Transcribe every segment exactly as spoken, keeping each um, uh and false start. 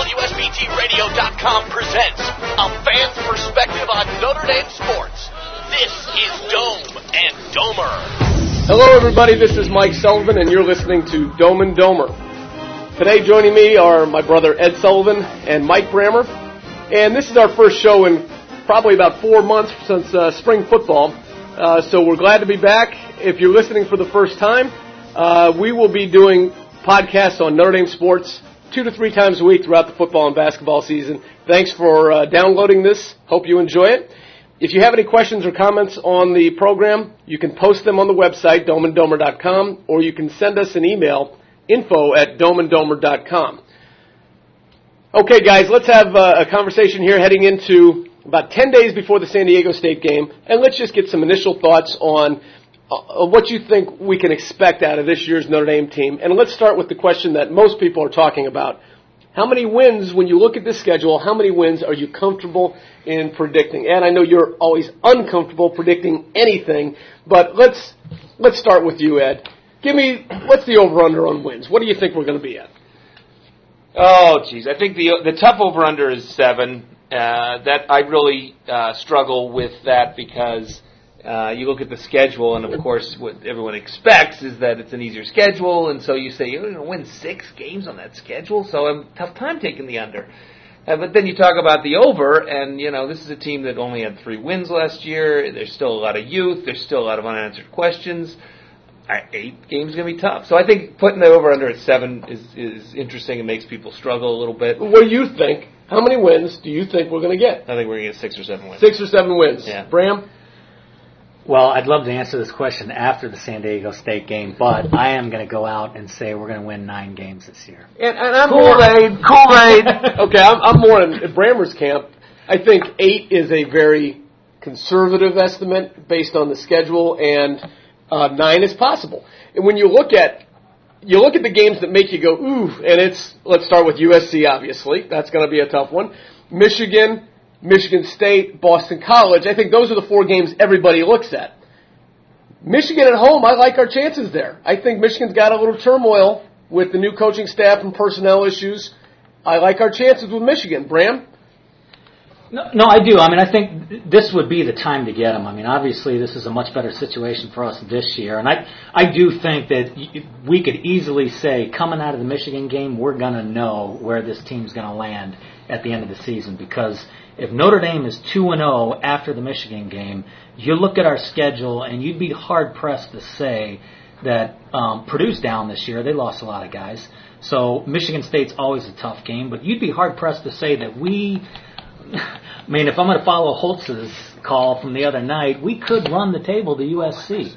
W S B T radio dot com presents a fan's perspective on Notre Dame sports. This is Dome and Domer. Hello, everybody. This is Mike Sullivan, and you're listening to Dome and Domer. Today, joining me are my brother Ed Sullivan and Mike Brammer, and this is our first show in probably about four months since uh, spring football. Uh, so we're glad to be back. If you're listening for the first time, uh, we will be doing podcasts on Notre Dame sports two to three times a week throughout the football and basketball season. Thanks for uh, downloading this. Hope you enjoy it. If you have any questions or comments on the program, you can post them on the website, dome and domer dot com, or you can send us an email, info at dome and domer dot com. Okay, guys, let's have uh, a conversation here heading into about ten days before the San Diego State game, and let's just get some initial thoughts on uh, what you think we can expect out of this year's Notre Dame team. And let's start with the question that most people are talking about. How many wins, when you look at this schedule, how many wins are you comfortable in predicting? And I know you're always uncomfortable predicting anything, but let's let's start with you, Ed. Give me, what's the over-under on wins? What do you think we're going to be at? Oh, geez. I think the the tough over-under is seven. Uh, that I really uh, struggle with that because uh, you look at the schedule, and of course what everyone expects is that it's an easier schedule, and so you say you're going to win six games on that schedule, so I'm tough time taking the under. Uh, but then you talk about the over, and you know this is a team that only had three wins last year. There's still a lot of youth. There's still a lot of unanswered questions. Eight games is going to be tough. So I think putting the over under at seven is is interesting and makes people struggle a little bit. What do you think? How many wins do you think we're going to get? I think we're going to get six or seven wins. Six or seven wins. Yeah. Bram? Well, I'd love to answer this question after the San Diego State game, but I am going to go out and say we're going to win nine games this year. And, and I'm Kool-Aid, Kool-Aid. Okay, I'm, I'm more in Brammer's camp. I think eight is a very conservative estimate based on the schedule, and uh, nine is possible. And when you look at you look at the games that make you go, ooh, and it's, let's start with U S C, obviously. That's going to be a tough one. Michigan, Michigan State, Boston College. I think those are the four games everybody looks at. Michigan at home, I like our chances there. I think Michigan's got a little turmoil with the new coaching staff and personnel issues. I like our chances with Michigan. Bram? No, no, I do. I mean, I think this would be the time to get them. I mean, obviously, this is a much better situation for us this year. And I, I do think that we could easily say, coming out of the Michigan game, we're going to know where this team's going to land at the end of the season. Because if Notre Dame is two and oh after the Michigan game, you look at our schedule, and you'd be hard-pressed to say that um, Purdue's down this year. They lost a lot of guys. So Michigan State's always a tough game. But you'd be hard-pressed to say that we... I mean, if I'm going to follow Holtz's call from the other night, we could run the table to U S C.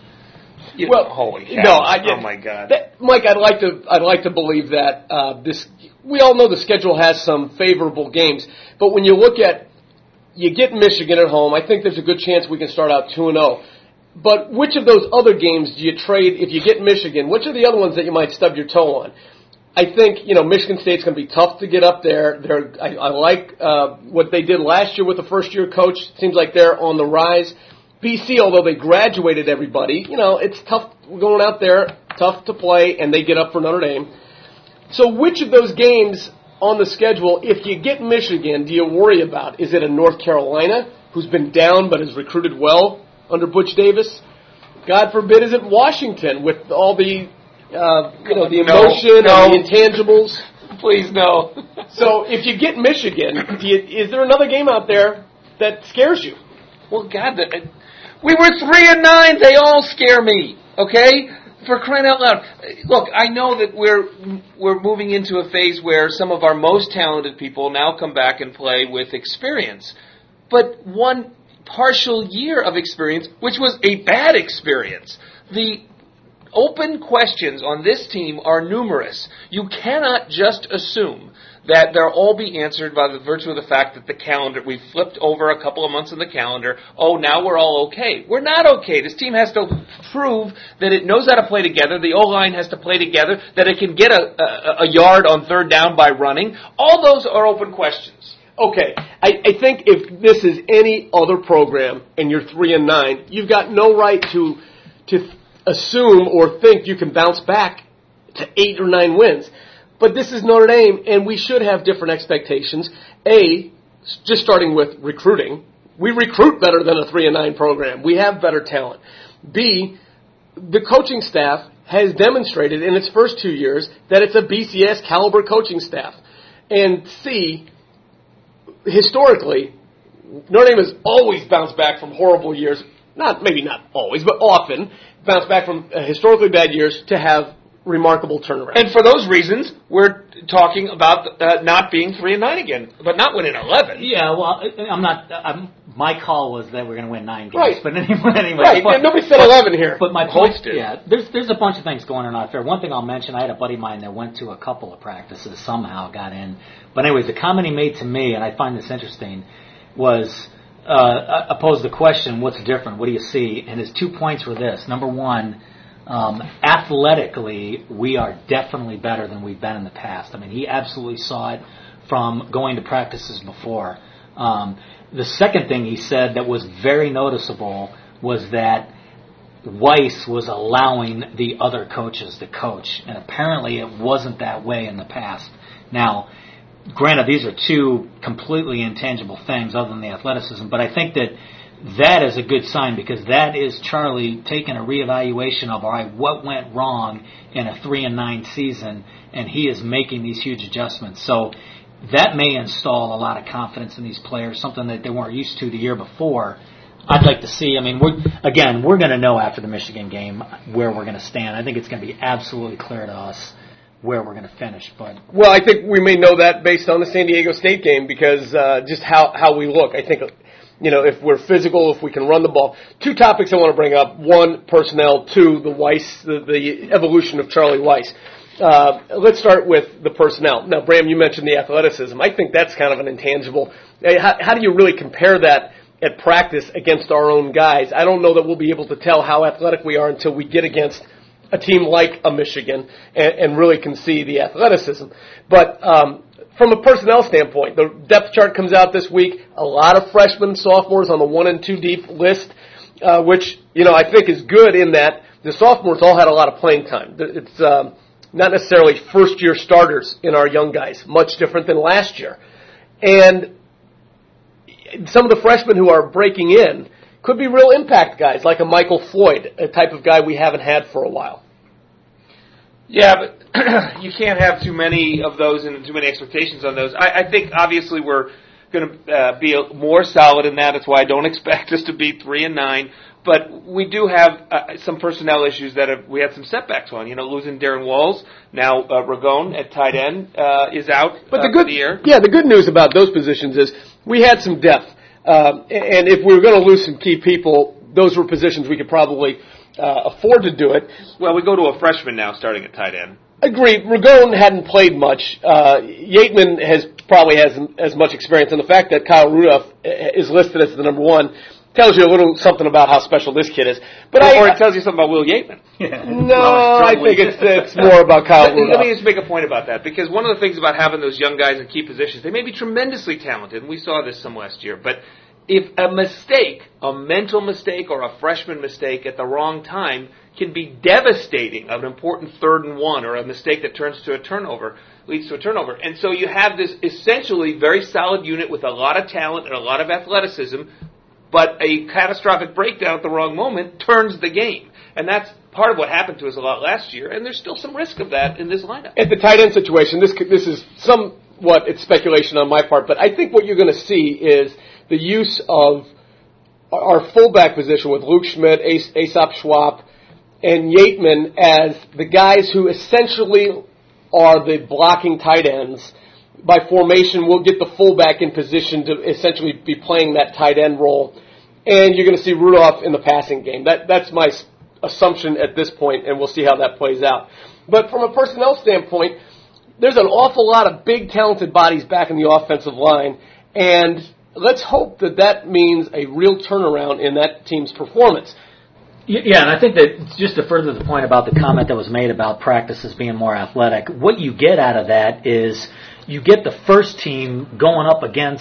You well, know, holy cow! No, I, oh my God, that, Mike, I'd like to, I'd like to believe that uh, this. We all know the schedule has some favorable games, but when you look at, you get Michigan at home, I think there's a good chance we can start out two and zero. But which of those other games do you trade if you get Michigan? Which are the other ones that you might stub your toe on? I think, you know, Michigan State's going to be tough to get up there. They're, I, I like uh, what they did last year with the first-year coach. Seems like they're on the rise. B C, although they graduated everybody, you know, it's tough going out there, tough to play, and they get up for Notre Dame. So which of those games on the schedule, if you get Michigan, do you worry about? Is it a North Carolina, who's been down but has recruited well under Butch Davis? God forbid, is it Washington with all the... Uh, you know, the emotion no, no. and the intangibles. Please, no. So if you get Michigan, do you, is there another game out there that scares you? Well, God, the, we were three and nine. They all scare me, okay? For crying out loud. Look, I know that we're we're moving into a phase where some of our most talented people now come back and play with experience. But one partial year of experience, which was a bad experience, the open questions on this team are numerous. You cannot just assume that they'll all be answered by the virtue of the fact that the calendar, we flipped over a couple of months in the calendar, oh, now we're all okay. We're not okay. This team has to prove that it knows how to play together. The O-line has to play together, that it can get a, a, a yard on third down by running. All those are open questions. Okay, I, I think if this is any other program and you're three and nine, you've got no right to to assume or think you can bounce back to eight or nine wins. But this is Notre Dame, and we should have different expectations. A, just starting with recruiting. We recruit better than a three and nine program. We have better talent. B, the coaching staff has demonstrated in its first two years that it's a B C S caliber coaching staff. And C, historically, Notre Dame has always bounced back from horrible years. Not maybe not always, but often bounced back from uh, historically bad years to have remarkable turnaround. And for those reasons, we're talking about uh, not being three and nine again, but not winning eleven. Yeah, well, I'm not. I'm, my call was that we're going to win nine games, right? But anyway, anyway right? But, nobody said eleven here. But my point, yeah, there's there's a bunch of things going on out there. One thing I'll mention, I had a buddy of mine that went to a couple of practices, somehow got in. But anyways, the comment he made to me, and I find this interesting, was uh, I posed the question, "What's different? What do you see?" And his two points were this: number one. Um, athletically, we are definitely better than we've been in the past. I mean, he absolutely saw it from going to practices before. Um, the second thing he said that was very noticeable was that Weiss was allowing the other coaches to coach, and apparently it wasn't that way in the past. Now, granted, these are two completely intangible things other than the athleticism, but I think that that is a good sign because that is Charlie taking a reevaluation of, all right, what went wrong in a three and nine season, and he is making these huge adjustments. So that may install a lot of confidence in these players, something that they weren't used to the year before. I'd like to see. I mean, we're, again, we're going to know after the Michigan game where we're going to stand. I think it's going to be absolutely clear to us where we're going to finish. But well, I think we may know that based on the San Diego State game because uh, just how, how we look. I think, you know, if we're physical, if we can run the ball. Two topics I want to bring up. One, personnel. Two, the Weiss, the, the evolution of Charlie Weiss. Uh, let's start with the personnel. Now, Bram, you mentioned the athleticism. I think that's kind of an intangible. How, how do you really compare that at practice against our own guys? I don't know that we'll be able to tell how athletic we are until we get against a team like a Michigan and, and really can see the athleticism. But um, from a personnel standpoint, the depth chart comes out this week. A lot of freshmen, sophomores on the one and two deep list, uh, which, you know, I think is good in that the sophomores all had a lot of playing time. It's um, not necessarily first-year starters in our young guys, much different than last year. And some of the freshmen who are breaking in could be real impact guys, like a Michael Floyd, a type of guy we haven't had for a while. Yeah, but you can't have too many of those and too many expectations on those. I, I think, obviously, we're going to uh, be more solid in that. That's why I don't expect us to be three and nine. But we do have uh, some personnel issues that have, we had some setbacks on. You know, losing Darren Walls, now uh, Ragone at tight end uh, is out but the uh, good, for the year. Yeah, the good news about those positions is we had some depth. Um, and if we were going to lose some key people, those were positions we could probably uh, afford to do it. Well, we go to a freshman now starting at tight end. Agreed. Ragone hadn't played much. Uh, Yateman has probably has as much experience, and the fact that Kyle Rudolph is listed as the number one tells you a little something about how special this kid is. But or, I, or it tells you something about Will Yateman. yeah. No, I think it's it's more about Kyle let, Rudolph. let me just make a point about that, because one of the things about having those young guys in key positions, they may be tremendously talented, and we saw this some last year, but if a mistake, a mental mistake or a freshman mistake at the wrong time can be devastating, an important third and one or a mistake that turns to a turnover, leads to a turnover. And so you have this essentially very solid unit with a lot of talent and a lot of athleticism, but a catastrophic breakdown at the wrong moment turns the game. And that's part of what happened to us a lot last year, and there's still some risk of that in this lineup. At the tight end situation, this this is somewhat it's speculation on my part, but I think what you're going to see is the use of our fullback position with Luke Schmidt, Aesop Schwab, and Yateman as the guys who essentially are the blocking tight ends. By formation, we'll get the fullback in position to essentially be playing that tight end role, and you're going to see Rudolph in the passing game. That that's my assumption at this point, and we'll see how that plays out. But from a personnel standpoint, there's an awful lot of big, talented bodies back in the offensive line, and let's hope that that means a real turnaround in that team's performance. Yeah, and I think that just to further the point about the comment that was made about practices being more athletic, what you get out of that is you get the first team going up against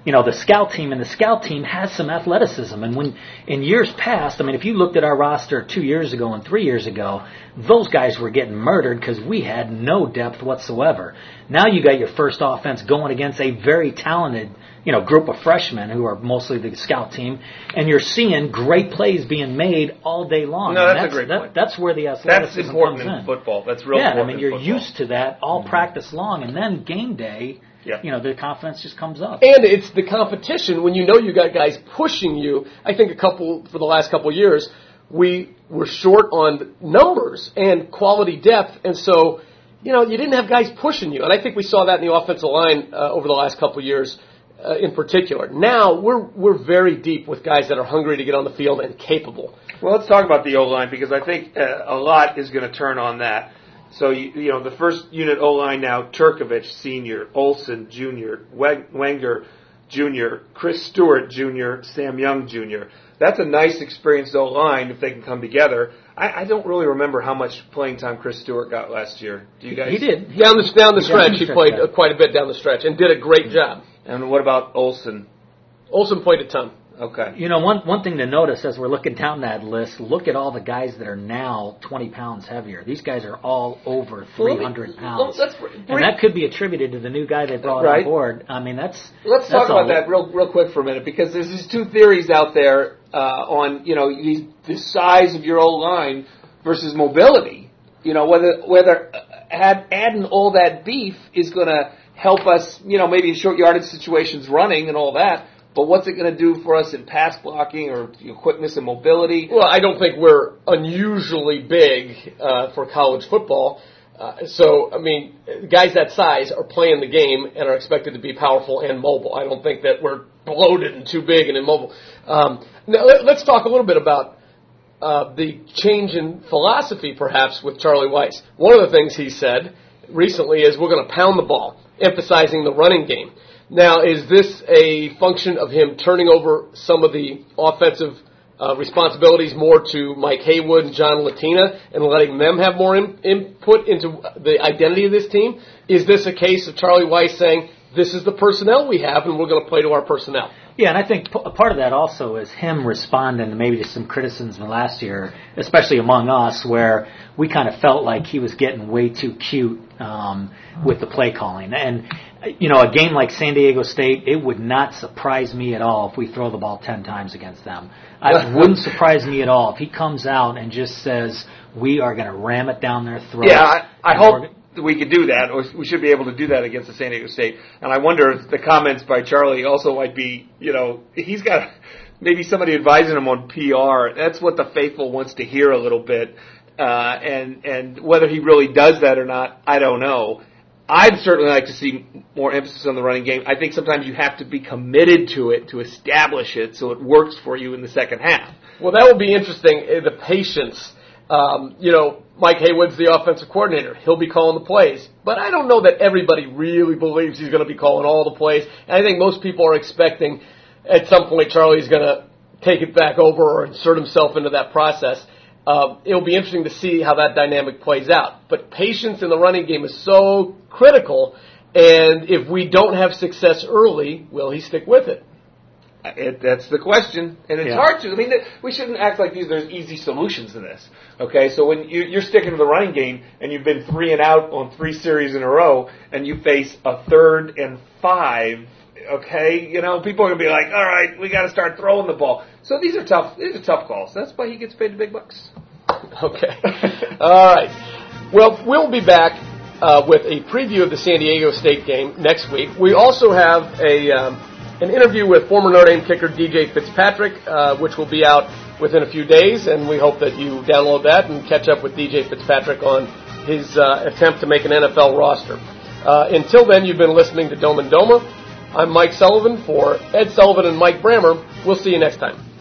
you know, the scout team, and the scout team has some athleticism. And when in years past, I mean, if you looked at our roster two years ago and three years ago, those guys were getting murdered because we had no depth whatsoever. Now you got your first offense going against a very talented, you know, group of freshmen who are mostly the scout team, and you're seeing great plays being made all day long. No, that's, that's a great that, point. That's where the athleticism That's important comes in, in football. That's real yeah, important I mean, you're in football. used to that all mm-hmm. practice long, and then game day, yeah. you know, the confidence just comes up. And it's the competition when you know you got guys pushing you. I think a couple, for the last couple of years, we were short on numbers and quality depth, and so, you know, you didn't have guys pushing you. And I think we saw that in the offensive line uh, over the last couple of years uh, in particular. Now we're we're very deep with guys that are hungry to get on the field and capable. Well, let's talk about the O-line, because I think uh, a lot is going to turn on that. So, you, you know, the first unit O-line now, Turkovich, Senior, Olson, Junior, Wenger, Junior, Chris Stewart, Junior, Sam Young, Junior That's a nice, experienced O-line if they can come together. I, I don't really remember how much playing time Chris Stewart got last year. Do you guys? He did. Down the, down the He stretch, he stretch, played yeah. uh, quite a bit down the stretch and did a great job. And what about Olson? Olson played a ton. Okay. You know, one one thing to notice as we're looking down that list, look at all the guys that are now twenty pounds heavier. These guys are all over three hundred pounds. Let's, and that could be attributed to the new guy they brought right. on board. I mean, that's Let's that's talk about all. that real real quick for a minute, because there's these two theories out there uh, on, you know, these, the size of your O-line versus mobility. You know, whether whether add, adding all that beef is going to help us, you know, maybe in short yardage situations running and all that. But what's it going to do for us in pass blocking or, you know, quickness and mobility? Well, I don't think we're unusually big uh, for college football. Uh, so, I mean, guys that size are playing the game and are expected to be powerful and mobile. I don't think that we're bloated and too big and immobile. Um, now, let, let's talk a little bit about uh, the change in philosophy, perhaps, with Charlie Weis. One of the things he said recently is we're going to pound the ball, emphasizing the running game. Now, is this a function of him turning over some of the offensive uh, responsibilities more to Mike Haywood and John Latina and letting them have more in, input into the identity of this team? Is this a case of Charlie Weis saying, this is the personnel we have and we're going to play to our personnel? Yeah, and I think p- part of that also is him responding to maybe to some criticism last year, especially among us, where we kind of felt like he was getting way too cute um, with the play calling. And, you know, a game like San Diego State, it would not surprise me at all if we throw the ball ten times against them. It wouldn't surprise me at all if he comes out and just says, we are going to ram it down their throats. Yeah, I, I hope we could do that, or we should be able to do that against the San Diego State. And I wonder if the comments by Charlie also might be, you know, he's got maybe somebody advising him on P R. That's what the faithful wants to hear a little bit. Uh, and, and whether he really does that or not, I don't know. I'd certainly like to see more emphasis on the running game. I think sometimes you have to be committed to it to establish it so it works for you in the second half. Well, that will be interesting, the patience. Um, you know, Mike Haywood's the offensive coordinator. He'll be calling the plays. But I don't know that everybody really believes he's going to be calling all the plays. And I think most people are expecting at some point Charlie's going to take it back over or insert himself into that process. Uh, it'll be interesting to see how that dynamic plays out. But patience in the running game is so critical. And if we don't have success early, will he stick with it? It, that's the question, and it's yeah. hard to. I mean, we shouldn't act like these. There's easy solutions to this. Okay, so when you, you're sticking to the running game and you've been three and out on three series in a row, and you face a third and five, okay, you know, people are gonna be like, all right, we got to start throwing the ball. So these are tough. These are tough calls. That's why he gets paid the big bucks. Okay, all right. Well, we'll be back uh, with a preview of the San Diego State game next week. We also have a. Um, An interview with former Notre Dame kicker D J Fitzpatrick, uh, which will be out within a few days, and we hope that you download that and catch up with D J Fitzpatrick on his uh, attempt to make an N F L roster. Uh, until then, you've been listening to Dome and Domer. I'm Mike Sullivan for Ed Sullivan and Mike Brammer. We'll see you next time.